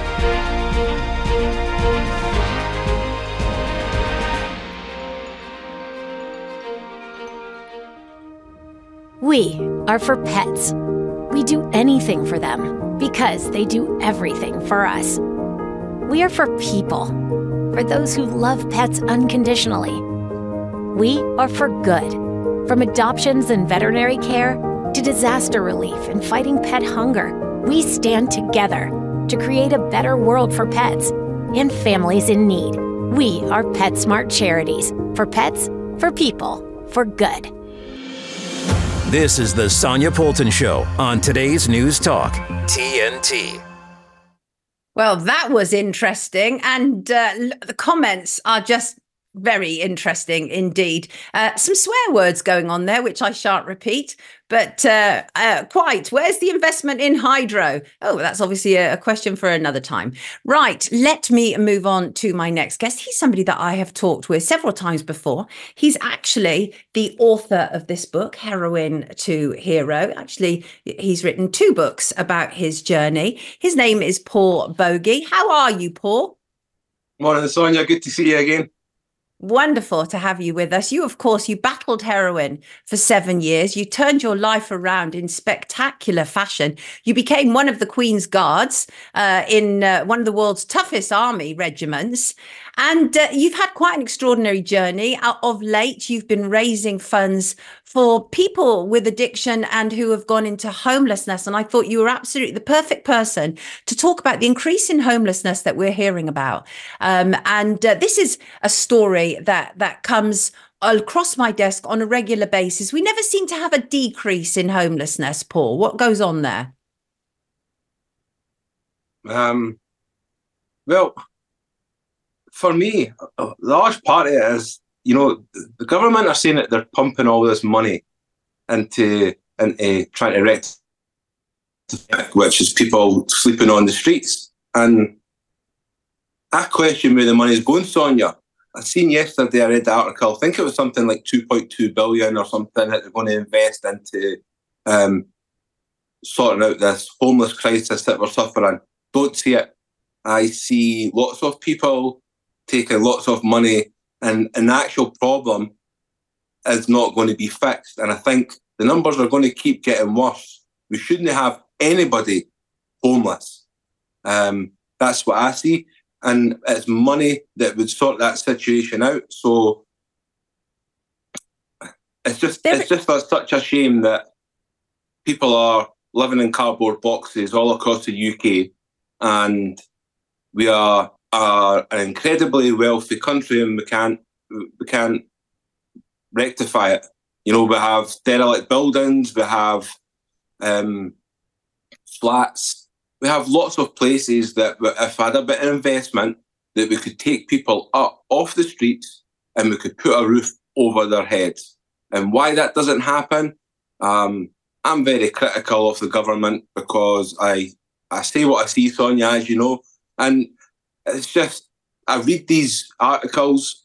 U: We are for pets. We do anything for them because they do everything for us. We are for people, for those who love pets unconditionally. We are for good, from adoptions and veterinary care to disaster relief and fighting pet hunger. We stand together to create a better world for pets and families in need. We are PetSmart Charities, for pets, for people, for good.
A: This is the Sonia Poulton Show on today's News Talk, T N T.
B: Well, that was interesting. And uh, the comments are just very interesting indeed. Uh, some swear words going on there, which I shan't repeat, but uh, uh, quite. Where's the investment in hydro? Oh, that's obviously a, a question for another time. Right, let me move on to my next guest. He's somebody that I have talked with several times before. He's actually the author of this book, Heroine to Hero. Actually, he's written two books about his journey. His name is Paul Bogie. How are you, Paul?
V: Morning, Sonia. Good to see you again.
B: Wonderful to have you with us. You, of course, you battled heroin for seven years. You turned your life around in spectacular fashion. You became one of the Queen's Guards uh, in uh, one of the world's toughest army regiments. And uh, you've had quite an extraordinary journey. Of late, you've been raising funds for people with addiction and who have gone into homelessness. And I thought you were absolutely the perfect person to talk about the increase in homelessness that we're hearing about. Um, and uh, this is a story that that comes across my desk on a regular basis. We never seem to have a decrease in homelessness, Paul. What goes on there?
V: Um, well, for me, a large part of it is, you know, the government are saying that they're pumping all this money into, into trying to rectify which is people sleeping on the streets. And I question where the money's going, Sonia. I seen yesterday, I read the article, I think it was something like two point two billion or something that they're going to invest into um, sorting out this homeless crisis that we're suffering. Don't see it. I see lots of people taking lots of money, and an actual problem is not going to be fixed. And I think the numbers are going to keep getting worse. We shouldn't have anybody homeless. Um, that's what I see. And it's money that would sort that situation out. So it's just it's just a, such a shame that people are living in cardboard boxes all across the U K, and we are, are an incredibly wealthy country, and we can't we can't rectify it. You know, we have derelict buildings, we have um, flats. We have lots of places that, if I had a bit of investment, that we could take people up off the streets and we could put a roof over their heads. And why that doesn't happen, um, I'm very critical of the government, because I I say what I see, Sonia, as you know, and it's just, I read these articles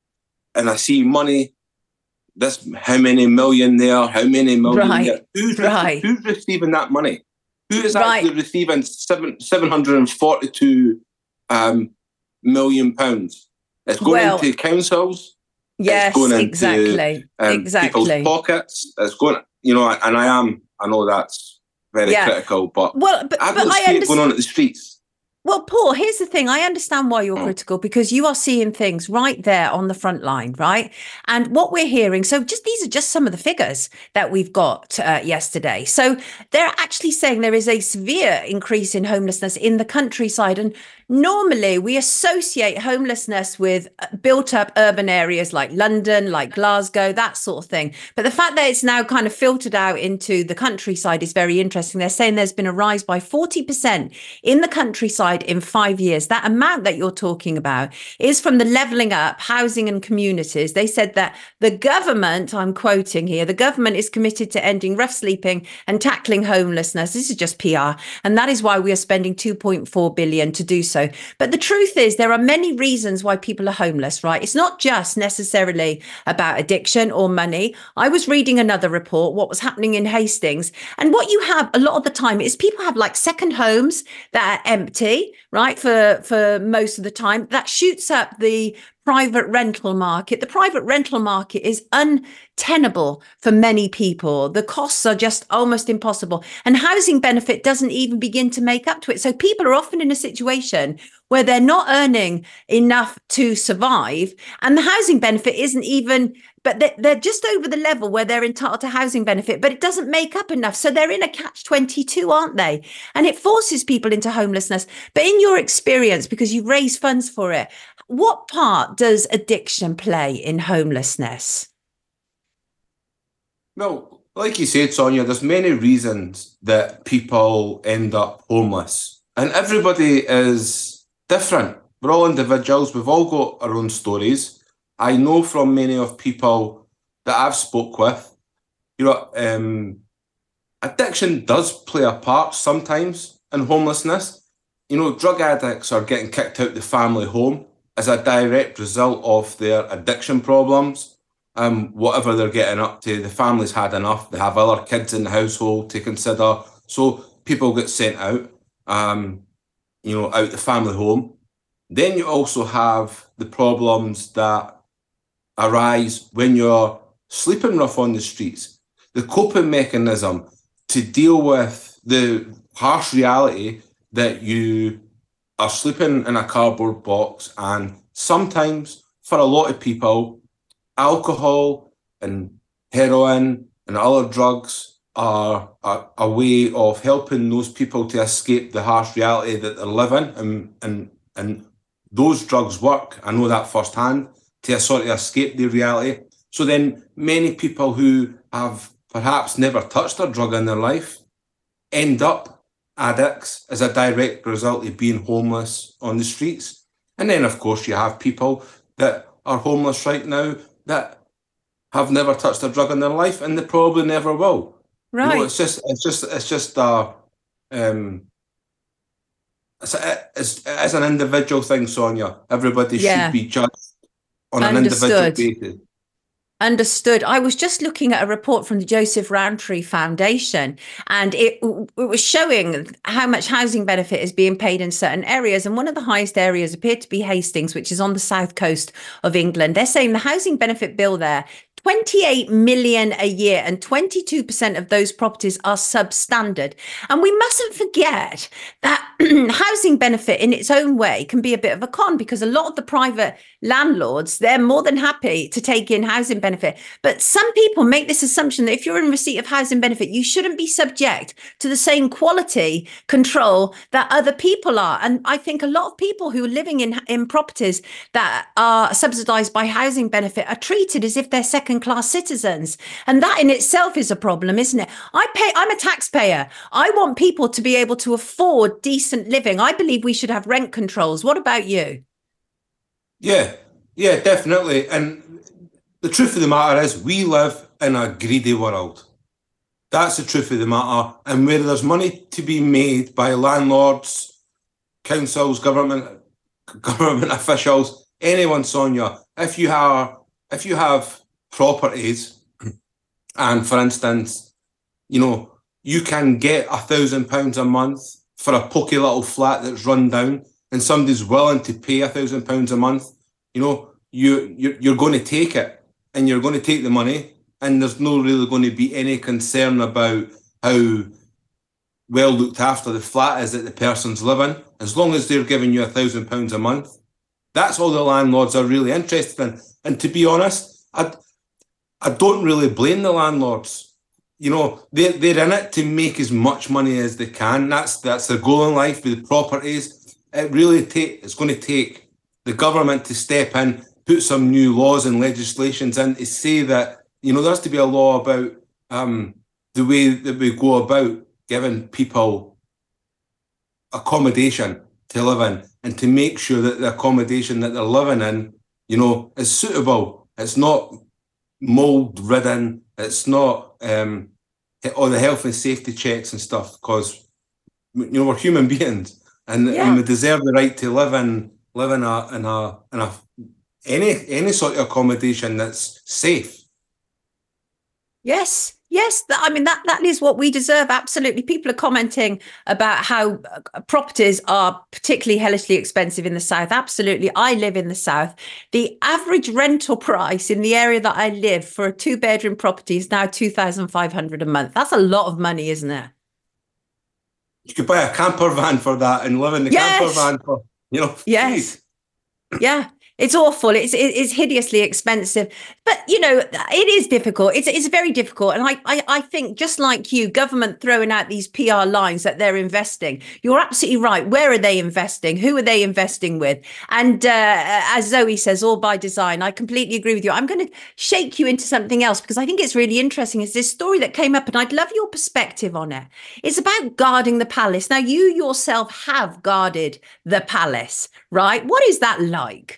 V: and I see money, this, how many million there, how many million
B: right.
V: there. Who's,
B: right.
V: who's receiving that money? Who is
B: Right.
V: actually receiving seven seven hundred and forty two um, million pounds? It's going
B: Well,
V: into councils.
B: Yes,
V: it's going into,
B: exactly.
V: um,
B: exactly.
V: people's pockets. It's going, you know, and I am. I know that's very
B: Yeah.
V: critical, but
B: Well, but,
V: I
B: but
V: don't
B: I
V: see it
B: understand.
V: going on at the streets.
B: Well, Paul, here's the thing. I understand why you're critical, because you are seeing things right there on the front line, right? And what we're hearing, so just these are just some of the figures that we've got uh, yesterday. So they're actually saying there is a severe increase in homelessness in the countryside. And normally we associate homelessness with built up urban areas like London, like Glasgow, that sort of thing. But the fact that it's now kind of filtered out into the countryside is very interesting. They're saying there's been a rise by forty percent in the countryside in five years. That amount that you're talking about is from the Levelling Up Housing and Communities. They said that the government, I'm quoting here, the government is committed to ending rough sleeping and tackling homelessness. This is just P R. And that is why we are spending two point four billion to do so. But the truth is, there are many reasons why people are homeless, right? It's not just necessarily about addiction or money. I was reading another report, what was happening in Hastings. And what you have a lot of the time is people have like second homes that are empty, right, for, for most of the time. That shoots up the private rental market. The private rental market is untenable for many people. The costs are just almost impossible. And housing benefit doesn't even begin to make up to it. So people are often in a situation where they're not earning enough to survive. And the housing benefit isn't even, but they're, they're just over the level where they're entitled to housing benefit, but it doesn't make up enough. So they're in a catch twenty-two, aren't they? And it forces people into homelessness. But in your experience, because you've raised funds for it, what part does addiction play in homelessness?
V: Well, like you said, Sonia, there's many reasons that people end up homeless. And everybody is different. We're all individuals. We've all got our own stories. I know from many of people that I've spoke with, you know, um, addiction does play a part sometimes in homelessness. You know, drug addicts are getting kicked out the family home as a direct result of their addiction problems. Um, whatever they're getting up to, the family's had enough. They have other kids in the household to consider. So people get sent out, um, you know, out the family home. Then you also have the problems that arise when you're sleeping rough on the streets. The coping mechanism to deal with the harsh reality that you are sleeping in a cardboard box, and sometimes for a lot of people, alcohol and heroin and other drugs are a, a way of helping those people to escape the harsh reality that they're living, and and and those drugs work. I know that firsthand, to sort of escape the reality. So then many people who have perhaps never touched a drug in their life end up addicts as a direct result of being homeless on the streets. And then, of course, you have people that are homeless right now that have never touched a drug in their life, and they probably never will.
B: Right.
V: You know, it's just, it's just, it's just a, Um, it's, it's, it's an individual thing, Sonia. Everybody
B: Yeah.
V: should be judged on
B: Understood.
V: an individual basis.
B: Understood. I was just looking at a report from the Joseph Rowntree Foundation, and it, it was showing how much housing benefit is being paid in certain areas. And one of the highest areas appeared to be Hastings, which is on the south coast of England. They're saying the housing benefit bill there, twenty-eight million a year, and twenty-two percent of those properties are substandard. And we mustn't forget that housing benefit in its own way can be a bit of a con, because a lot of the private landlords, they're more than happy to take in housing benefit. But some people make this assumption that if you're in receipt of housing benefit, you shouldn't be subject to the same quality control that other people are. And I think a lot of people who are living in, in properties that are subsidized by housing benefit are treated as if they're second class citizens. And that in itself is a problem, isn't it? I pay, I'm a taxpayer. I want people to be able to afford decent living. I believe we should have rent controls. What about you?
V: Yeah, yeah, definitely. And the truth of the matter is we live in a greedy world. That's the truth of the matter. And where there's money to be made by landlords, councils, government, government officials, anyone, Sonia, if you have, if you have properties, and for instance, you know, you can get a thousand pounds a month for a pokey little flat that's run down, and somebody's willing to pay a thousand pounds a month, you know, you you're, you're going to take it, and you're going to take the money, and there's no really going to be any concern about how well looked after the flat is that the person's living, as long as they're giving you a thousand pounds a month. That's all the landlords are really interested in. And to be honest, I I don't really blame the landlords. You know, they're, they're in it to make as much money as they can. That's that's their goal in life with the properties. It really take it's going to take the government to step in, put some new laws and legislations in to say that, you know, there has to be a law about um, the way that we go about giving people accommodation to live in, and to make sure that the accommodation that they're living in, you know, is suitable. It's not mold ridden. It's not um, all the health and safety checks and stuff, because, you know, we're human beings, and,
B: Yeah.
V: and we deserve the right to live in live in a in a in a any any sort of accommodation that's safe.
B: Yes, yes. That, I mean, that, that is what we deserve. Absolutely. People are commenting about how uh, properties are particularly hellishly expensive in the south. Absolutely. I live in the south. The average rental price in the area that I live for a two bedroom property is now two thousand five hundred a month. That's a lot of money, isn't it?
V: You could buy a camper van for that and live in the
B: Yes.
V: camper van for, you know,
B: Yes. Yeah. It's awful. It's it's hideously expensive. But, you know, it is difficult. It's it's very difficult. And I, I, I think, just like you, government throwing out these P R lines that they're investing. You're absolutely right. Where are they investing? Who are they investing with? And uh, as Zoe says, all by design. I completely agree with you. I'm going to shake you into something else, because I think it's really interesting. It's this story that came up, and I'd love your perspective on it. It's about guarding the palace. Now, you yourself have guarded the palace, right? What is that like?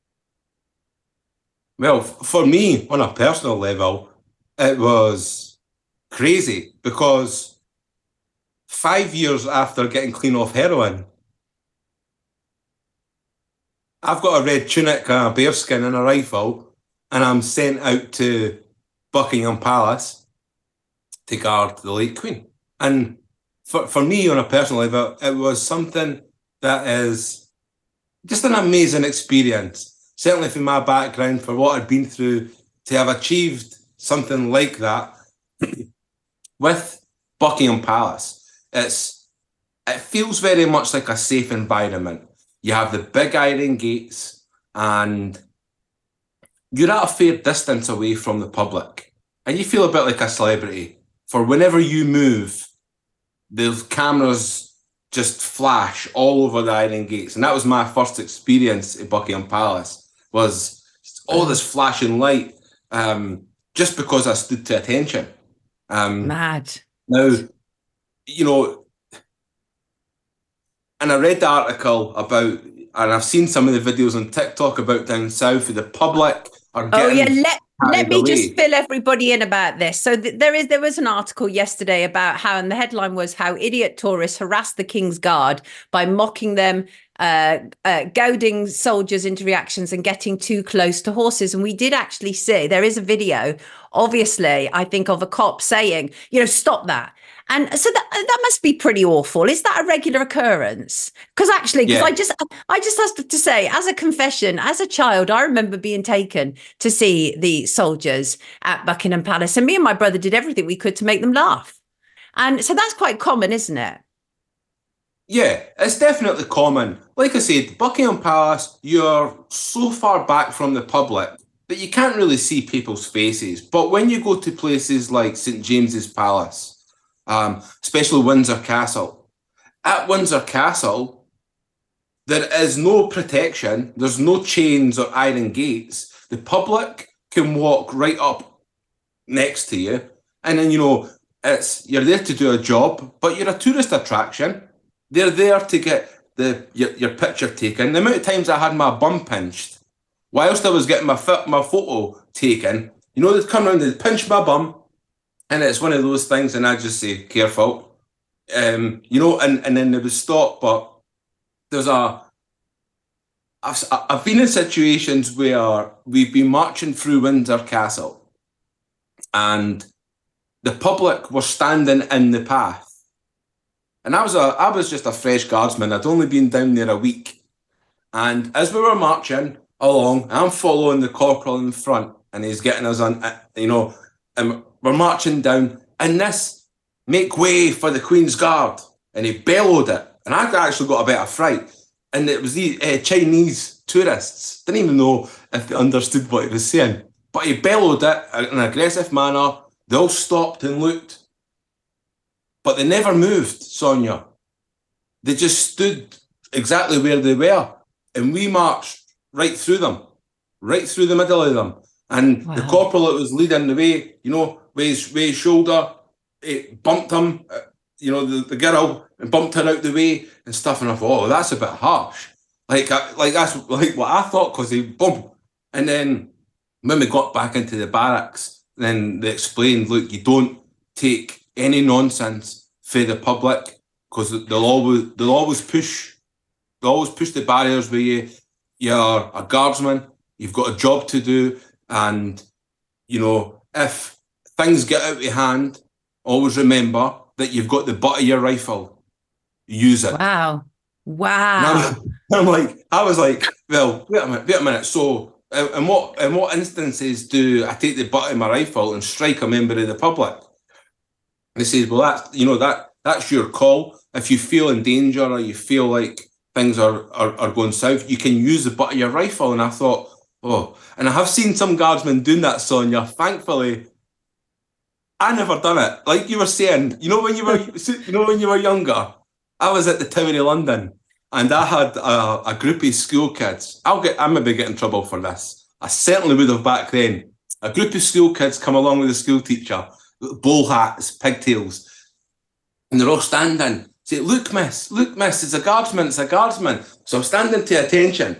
V: Well, f- for me, on a personal level, it was crazy, because five years after getting clean off heroin, I've got a red tunic, a bearskin and a rifle, and I'm sent out to Buckingham Palace to guard the late Queen. And for, for me, on a personal level, it was something that is just an amazing experience. Certainly from my background, for what I'd been through, to have achieved something like that with Buckingham Palace. It's it feels very much like a safe environment. You have the big iron gates, and you're at a fair distance away from the public, and you feel a bit like a celebrity. For whenever you move, the cameras just flash all over the iron gates, and that was my first experience at Buckingham Palace. Was all this flashing light, um, just because I stood to attention. Um,
B: Mad.
V: Now, you know, and I read the article about, and I've seen some of the videos on TikTok about down south, where the public are
B: Oh,
V: getting
B: yeah. Let let me
V: away.
B: just fill everybody in about this. So th- there is there was an article yesterday about how, and the headline was how idiot tourists harassed the King's Guard by mocking them, uh, uh, goading soldiers into reactions and getting too close to horses. And we did actually see, there is a video, obviously, I think, of a cop saying, you know, stop that. And so that that must be pretty awful. Is that a regular occurrence? Because actually, because
V: Yeah.
B: I just I just have to say, as a confession, as a child, I remember being taken to see the soldiers at Buckingham Palace, and me and my brother did everything we could to make them laugh. And so that's quite common, isn't it?
V: Yeah, it's definitely common. Like I said, Buckingham Palace, you're so far back from the public that you can't really see people's faces. But when you go to places like Saint James's Palace, um, especially Windsor Castle, at Windsor Castle, there is no protection. There's no chains or iron gates. The public can walk right up next to you. And then, you know, it's you're there to do a job, but you're a tourist attraction. They're there to get the your, your picture taken. The amount of times I had my bum pinched whilst I was getting my fi- my photo taken, you know, they'd come around, they'd pinch my bum, and it's one of those things, and I just say, careful. Um, you know, and, and then they would stop, but there's a... I've, I've been in situations where we've been marching through Windsor Castle, and the public were standing in the path. And I was a, I was just a fresh guardsman. I'd only been down there a week. And as we were marching along, I'm following the corporal in front, and he's getting us on, you know, and we're marching down, and this, make way for the Queen's Guard. And he bellowed it. And I actually got a bit of fright. And it was these uh, Chinese tourists. Didn't even know if they understood what he was saying. But he bellowed it in an aggressive manner. They all stopped and looked. But they never moved, Sonia. They just stood exactly where they were. And we marched right through them, right through the middle of them. And wow. The corporal that was leading the way, you know, with his, with his shoulder, it bumped him, uh, you know, the, the girl, and bumped her out the way and stuff. And I thought, oh, that's a bit harsh. Like, I, like that's like what I thought, because he boom. And then when we got back into the barracks, then they explained, look, you don't take any nonsense for the public, because they'll always they'll always push they'll always push the barriers with you. You're a guardsman, you've got a job to do, and you know, if things get out of hand, always remember that you've got the butt of your rifle. Use it.
B: Wow. Wow.
V: I'm, I'm like, I was like, well, wait a minute, wait a minute. So uh, in what in what instances do I take the butt of my rifle and strike a member of the public? They says, well, that's, you know, that that's your call. If you feel in danger or you feel like things are, are, are going south, you can use the butt of your rifle. And I thought, oh, and I have seen some guardsmen doing that, Sonia. Thankfully, I never done it. Like you were saying, you know, when you were, you know, when you were younger, I was at the Tower of London, and I had a, a group of school kids. I'll get, I maybe get in trouble for this. I certainly would have back then. A group of school kids come along with a school teacher, bowl hats, pigtails, and they're all standing. Say, look, miss, look, miss, it's a guardsman, it's a guardsman. So I'm standing to attention.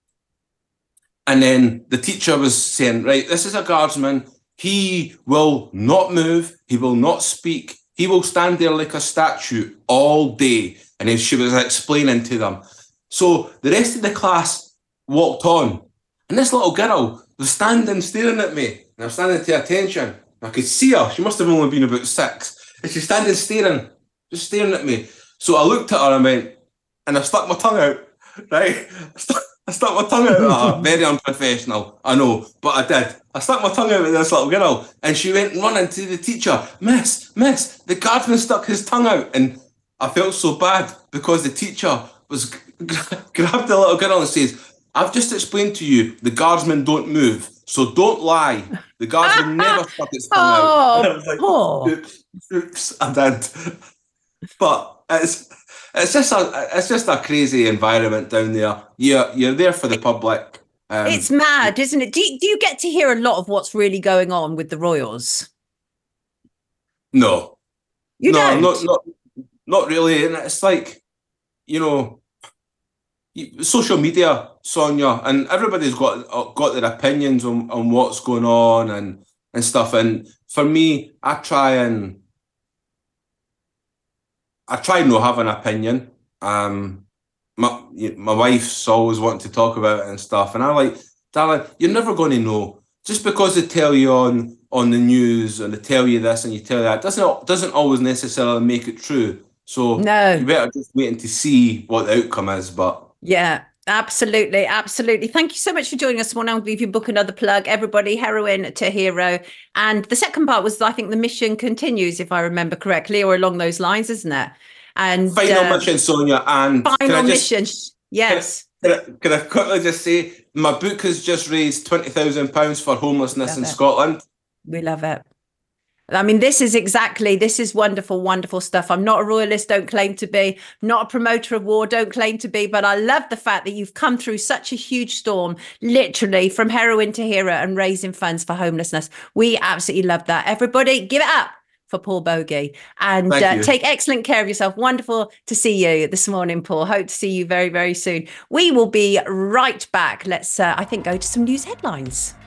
V: And then the teacher was saying, right, this is a guardsman. He will not move. He will not speak. He will stand there like a statue all day. And then she was explaining to them. So the rest of the class walked on. And this little girl was standing, staring at me. And I'm standing to attention. I could see her. She must have only been about six. And she's standing staring, just staring at me. So I looked at her and went, and I stuck my tongue out, right? I stuck, I stuck my tongue out at her. Very unprofessional, I know, but I did. I stuck my tongue out at this little girl, and she went running to the teacher. Miss, miss, the guardsman stuck his tongue out. And I felt so bad because the teacher was grabbed the little girl and says, I've just explained to you, the guardsmen don't move. So don't lie. The guardsman never stuck its tongue
B: oh,
V: out. And I was like,
B: oh.
V: oops, oops, I did. But it's it's just a it's just a crazy environment down there. You're you're there for the public. Um,
B: it's mad, isn't it? Do you, do you get to hear a lot of what's really going on with the royals?
V: No,
B: you
V: no,
B: don't.
V: not not not really. And it's like, you know, social media Sonia, and everybody's got got their opinions on, on what's going on and, and stuff. And for me, I try and I try not have an opinion. Um, my my wife's always wanting to talk about it and stuff, and I'm like, darling, you're never going to know. Just because they tell you on on the news and they tell you this and you tell you that doesn't doesn't always necessarily make it true. So
B: no,
V: you better just waiting to see what the outcome is. But
B: yeah. Absolutely, absolutely. Thank you so much for joining us. Well, now I'll give you book another plug. Everybody, Heroine to Hero. And the second part was, I think, the mission continues, if I remember correctly, or along those lines, isn't it? And
V: final
B: uh,
V: mission, Sonia. And
B: final
V: can I just,
B: mission. Yes.
V: Can I, can, I, can I quickly just say, my book has just raised twenty thousand pounds for homelessness
B: love
V: in
B: it.
V: Scotland.
B: We love it. I mean, this is exactly, this is wonderful, wonderful stuff. I'm not a royalist, don't claim to be, not a promoter of war, don't claim to be, but I love the fact that you've come through such a huge storm, literally from Heroine to Hero and raising funds for homelessness. We absolutely love that. Everybody, give it up for Paul Bogey, and uh, take excellent care of yourself. Wonderful to see you this morning, Paul. Hope to see you very, very soon. We will be right back. Let's, uh, I think, go to some news headlines.